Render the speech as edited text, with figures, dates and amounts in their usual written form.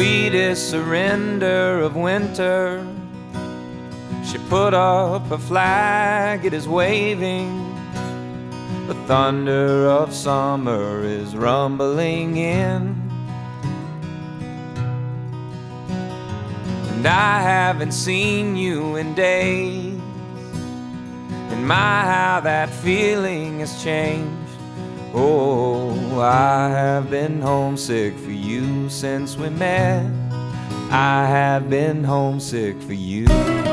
sweetest surrender of winter. She put up her flag, it is waving. The thunder of summer is rumbling in. And I haven't seen you in days, and my, how that feeling has changed. Oh, I have been homesick for you since we met. I have been homesick for you.